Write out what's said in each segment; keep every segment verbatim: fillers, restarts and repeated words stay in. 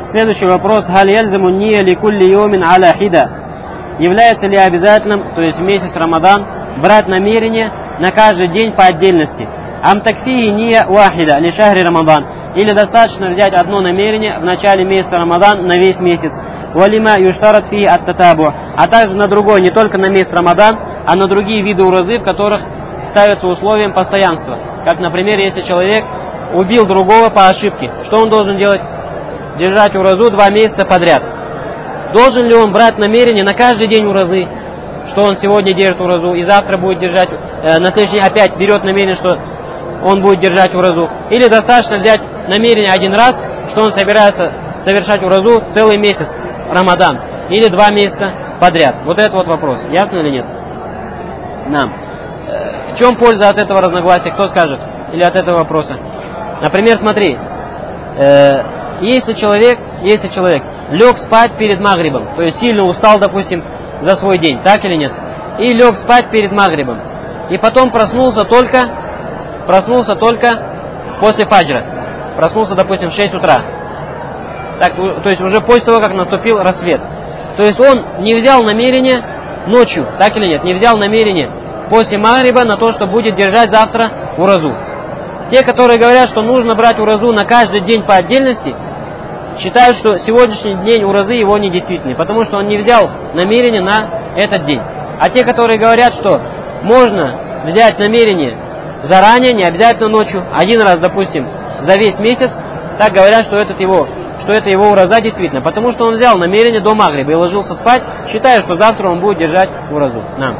Следующий вопрос. Халь яльзаму ния ли кулли йомин аля хида. Является ли обязательным, то есть в месяц Рамадан, брать намерение на каждый день по отдельности? Ам такфии ния вахида ли шахри Рамадан. Или достаточно взять одно намерение в начале месяца Рамадан на весь месяц. Валима юштарат фи ат-татабу. А также на другой, не только на месяц Рамадан, а на другие виды уразы, в которых ставятся условием постоянства. Как, например, если человек убил другого по ошибке, что он должен делать? Держать уразу два месяца подряд. Должен ли он брать намерение на каждый день уразы, что он сегодня держит уразу и завтра будет держать, э, на следующий день опять берет намерение, что он будет держать уразу? Или достаточно взять намерение один раз, что он собирается совершать уразу целый месяц Рамадан или два месяца подряд? Вот это вот вопрос. Ясно или нет? Нам. Э, в чем польза от этого разногласия? Кто скажет? Или от этого вопроса? Например, смотри. Э, Если человек, если человек лег спать перед магрибом, то есть сильно устал, допустим, за свой день, так или нет, и лег спать перед магрибом, и потом проснулся только, проснулся только после фаджра, проснулся, допустим, в шесть утра, так, то есть уже после того, как наступил рассвет, то есть он не взял намерение ночью, так или нет, не взял намерение после магриба на то, что будет держать завтра уразу. Те, которые говорят, что нужно брать уразу на каждый день по отдельности, считают, что сегодняшний день уразы его недействительный, потому что он не взял намерение на этот день. А те, которые говорят, что можно взять намерение заранее, не обязательно ночью, один раз, допустим, за весь месяц, так говорят, что, этот его, что это его ураза действительно, потому что он взял намерение до магриба и ложился спать, считая, что завтра он будет держать уразу. Нам.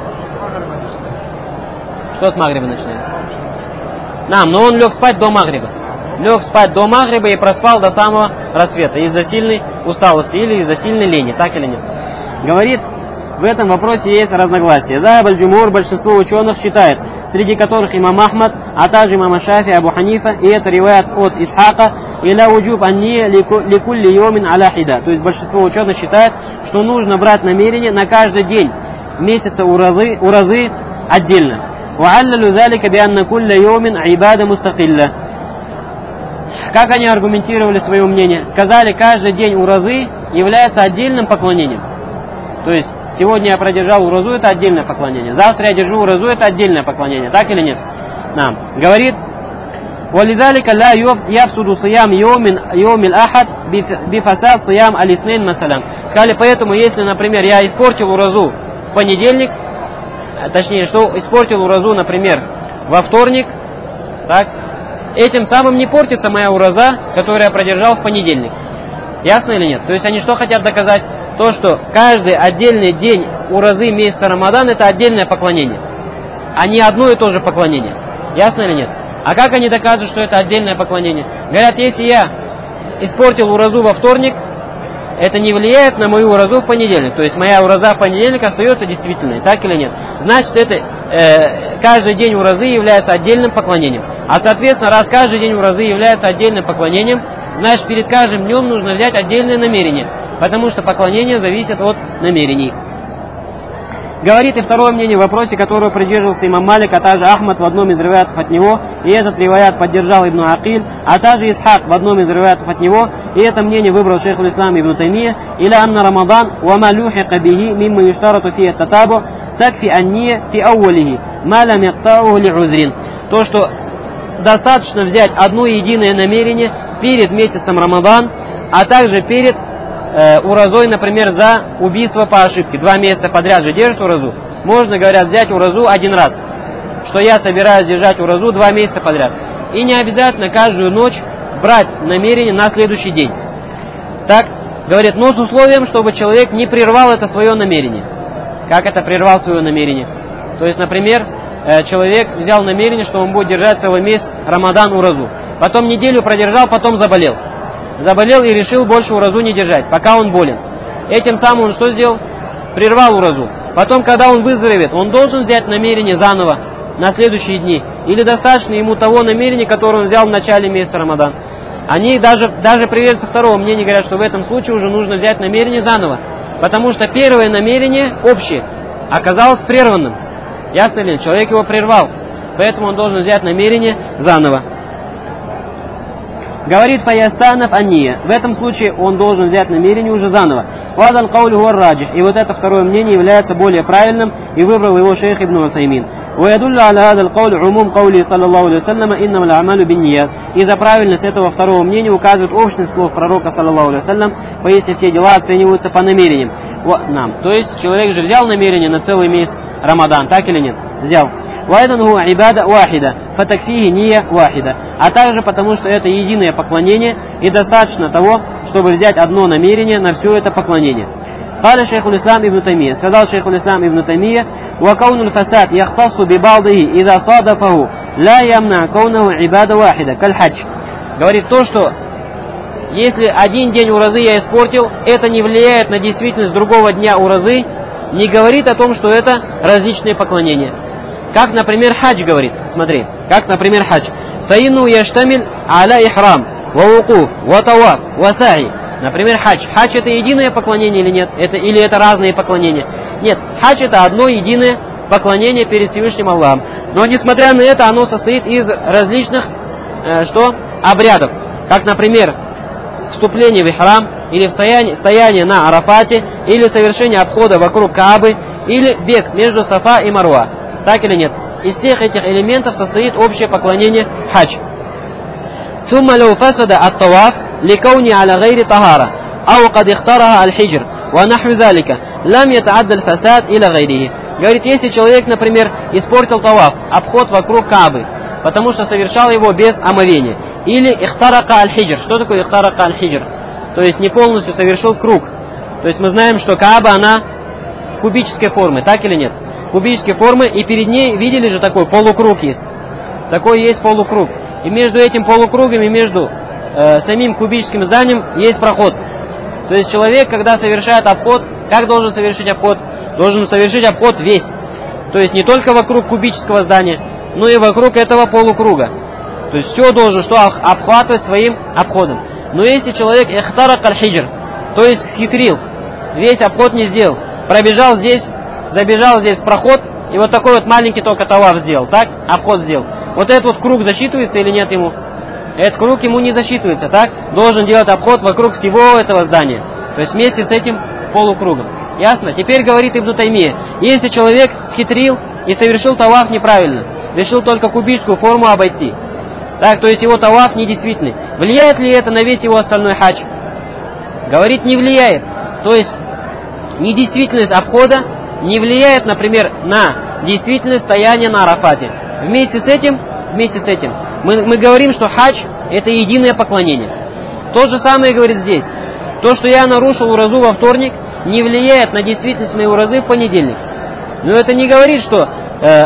Что с магриба начинается? Нам, но он лег спать до магриба. Лег спать до магриба и проспал до самого рассвета из-за сильной усталости или из-за сильной лени, так или нет. Говорит, в этом вопросе есть разногласия. Захаб аль-Джумур, большинство ученых считает, среди которых имам Ахмад, а также имам Шафи, Абу Ханифа, и это риваят от Исхака, иля уджуб анния ликулли йомин аля хида. То есть большинство ученых считает, что нужно брать намерение на каждый день месяца уразы, уразы отдельно. وعللوا ذلك بأن كل يوم عبادة مستقلة. Как они аргументировали свое мнение? Сказали, каждый день уразы является отдельным поклонением. То есть, сегодня я продержал уразу, это отдельное поклонение. Завтра я держу уразу, это отдельное поклонение. Так или нет? Нам. Говорит, وَلِذَلِكَ لَا يَفْسُدُ صِيَامِ يَوْمِ الْأَحَدِ بِفَسَادِ صِيَامِ الْإِثْنَيْنِ مثلا. Сказали, поэтому, если, например, я испортил уразу в понедельник, точнее, что испортил уразу, например, во вторник, так, этим самым не портится моя ураза, которую я продержал в понедельник. Ясно или нет? То есть они что хотят доказать? То, что каждый отдельный день уразы месяца Рамадан это отдельное поклонение, а не одно и то же поклонение. Ясно или нет? А как они доказывают, что это отдельное поклонение? Говорят, если я испортил уразу во вторник, это не влияет на мою уразу в понедельник. То есть моя ураза в понедельник остается действительной, так или нет? Значит, это э, каждый день уразы является отдельным поклонением. А соответственно, раз каждый день уразы является отдельным поклонением, значит, перед каждым днем нужно взять отдельное намерение. Потому что поклонение зависит от намерений. Говорит и второе мнение в вопросе, которого придерживался имам Малик, а также Ахмад в одном из риваятов от него, и этот риваят поддержал Ибн Акиль, а также Исхак в одном из риваятов от него, и это мнение выбрал шейх аль-Ислам Ибн Таймия, иля анна Рамадан, ва ма люхика бихи, мимма юштарату фи ат-татабу, такфи анния фи ауалихи, ма лам яктауху ли узрин. То, что достаточно взять одно единое намерение перед месяцем Рамадан, а также перед уразой, например, за убийство по ошибке. Два месяца подряд же держит уразу. Можно, говорят, взять уразу один раз. Что я собираюсь держать уразу два месяца подряд. И не обязательно каждую ночь брать намерение на следующий день. Так, говорит, но с условием, чтобы человек не прервал это свое намерение. Как это прервал свое намерение? То есть, например, человек взял намерение, что он будет держать целый месяц Рамадан уразу. Потом неделю продержал, потом заболел. Заболел и решил больше уразу не держать, пока он болен. Этим самым он что сделал? Прервал уразу. Потом, когда он выздоровеет, он должен взять намерение заново на следующие дни. Или достаточно ему того намерения, которое он взял в начале месяца Рамадан. Они даже, даже приверженцы второго мнения говорят, что в этом случае уже нужно взять намерение заново. Потому что первое намерение, общее, оказалось прерванным. Ясно ли? Человек его прервал. Поэтому он должен взять намерение заново. Говорит фаястанов анния. В этом случае он должен взять намерение уже заново. Вадан каули хуар раджих. И вот это второе мнение является более правильным, и выбрал его шейх Ибн Усаймин. Ваядулля аля хадал каули умум каули саллаллаху алейхи вассаляма иннам аль-амалю бинният. И за правильность этого второго мнения указывает общность слов пророка саллаллаху алейхи вассалям, поистине все дела оцениваются по намерениям. Вот, нам. То есть человек же взял намерение на целый месяц Рамадан, так или нет? Взял. وأيضا هو عبادة واحدة فتكفيه نية واحدة. А также потому, что это единое поклонение, и достаточно того, чтобы взять одно намерение на все это поклонение. قال شيخ الإسلام ابن تيمية. Сказал шейх الإسلام ابن تيمية: وكون الفساد يختص ببعضه إذا صادفه لا يمنع كونه عبادة واحدة كالحج. Говорит то, что если один день уразы я испортил, это не влияет на действительность другого дня уразы, не говорит о том, что это различные поклонения. Как, например, хадж говорит. Смотри, как, например, хадж. فَإِنُّ يَشْتَمِلْ عَلَى إِحْرَامٍ وَوُقُوفٍ وَطَوَافٍ وَسَعْيٍ. Например, хадж. Хадж это единое поклонение или нет? Это, или это разные поклонения? Нет, хадж это одно единое поклонение перед Всевышним Аллахом. Но, несмотря на это, оно состоит из различных э, что? обрядов. Как, например, вступление в ихрам, или стояние, стояние на Арафате, или совершение обхода вокруг Каабы, или бег между Сафа и Маруа. Так или нет? Из всех этих элементов состоит общее поклонение хадж. ثم لو فسد الطواف لكونه على غير طهارة أو قد اختارها الحجر ونحو ذلك لم يتعدى الفساد إلى غيره. Говорит, если человек, например, испортил таваф, обход вокруг Каабы, потому что совершал его без омовения, или ихтарака аль-хиджр. Что такое ихтарака аль-хиджр? То есть не полностью совершил круг. То есть мы знаем, что Кааба, она кубической формы, так или нет? Кубической формы, и перед ней, видели же, такой полукруг есть. Такой есть полукруг. И между этим полукругом и между э, самим кубическим зданием есть проход. То есть человек, когда совершает обход, как должен совершить обход? Должен совершить обход весь. То есть не только вокруг кубического здания, но и вокруг этого полукруга. То есть все должен что обхватывать своим обходом. Но если человек ихтарак аль-хиджр, то есть схитрил, весь обход не сделал, пробежал здесь, забежал здесь в проход, и вот такой вот маленький только таваф сделал, так? Обход сделал. Вот этот вот круг засчитывается или нет ему? Этот круг ему не засчитывается, так? Должен делать обход вокруг всего этого здания. То есть вместе с этим полукругом. Ясно? Теперь говорит Ибн Таймия, если человек схитрил и совершил таваф неправильно, решил только кубическую форму обойти, так, то есть его таваф недействительный, влияет ли это на весь его остальной хадж? Говорит, не влияет. То есть недействительность обхода не влияет, например, на действительность стояния на Арафате. Вместе с этим, вместе с этим мы, мы говорим, что хадж это единое поклонение. То же самое говорит здесь. То, что я нарушил уразу во вторник, не влияет на действительность моей уразы в понедельник. Но это не говорит, что э,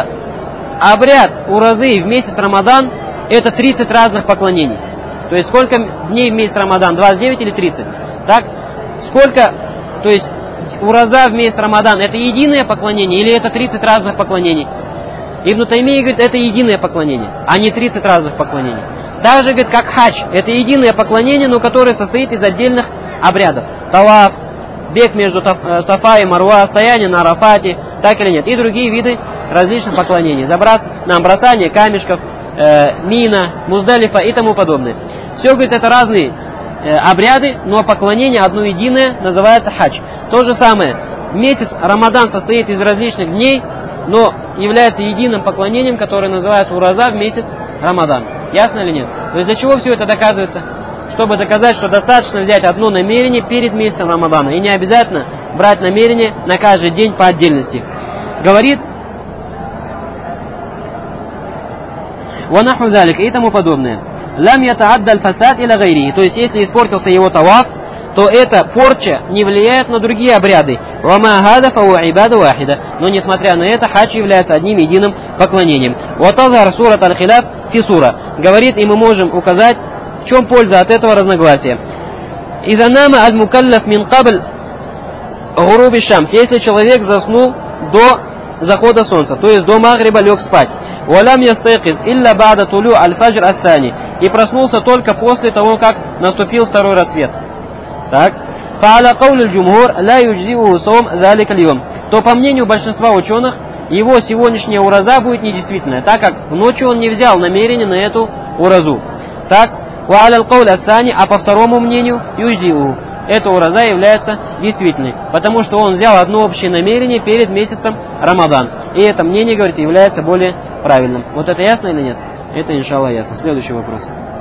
обряд уразы в месяц Рамадан это тридцать разных поклонений. То есть сколько дней в месяц Рамадан? двадцать девять или тридцать? Так? Сколько, то есть ураза в месяц Рамадан это единое поклонение или это тридцать разных поклонений? Ибн Таймия говорит, это единое поклонение, а не тридцать разных поклонений. Также, говорит, как хадж, это единое поклонение, но которое состоит из отдельных обрядов. Таваф, бег между Сафа и Маруа, стояние на Арафате, так или нет. И другие виды различных поклонений. Забрас, нам бросание камешков, э, мина, Муздалифа и тому подобное. Все, говорит, это разные э, обряды, но поклонение одно единое называется хадж. То же самое, месяц Рамадан состоит из различных дней, но является единым поклонением, которое называется ураза в месяц Рамадан. Ясно или нет? То есть для чего все это доказывается? Чтобы доказать, что достаточно взять одно намерение перед месяцем Рамадана. И не обязательно брать намерение на каждый день по отдельности. Говорит وَنَحْوُ ذَلِكَ и тому подобное. لَمْ يَتَعَدَّ الْفَسَادِ إِلَى غَيْرِهِ. То есть если испортился его таваф, то эта порча не влияет на другие обряды. وَمَا هَذَا فَهُوَ عِبَادُ وَاحِدَةٌ. Но несмотря на это, хадж является одним единым поклонением. وَتَظْهَرْ سُورَةَ الْخِلَافِ فِي سُورَةٍ. Говорит, и мы можем указать, в чем польза от этого разногласия. إِذَا نَامَ الْمُكَلَّفْ مِنْ قَبْلِ غُرُوبِ الشَّمْسِ. Если человек заснул до захода солнца, то есть до магриба лег спать. وَلَمْ يَسْتَيْقِظْ إِلَّا بَعْدَ طُلُوعِ الْفَجْرِ الثَّانِي. И проснулся только после того, как наступил второй рассвет. Так. فَعَلَى قَوْلِ الْجُمْهُورِ لَا يُجْزِئُهُ صَوْمُ ذَلِكَ الْيَوْمِ. То по мнению большинства ученых, его сегодняшняя ураза будет недействительная, так как ночью он не взял намерение на эту уразу. Так. Ва'аля аль-кауль ас-сани, а по второму мнению, юждиу. Эта ураза является действительной, потому что он взял одно общее намерение перед месяцем Рамадан. И это мнение, говорит, является более правильным. Вот это ясно или нет? Это, иншаллах, ясно. Следующий вопрос.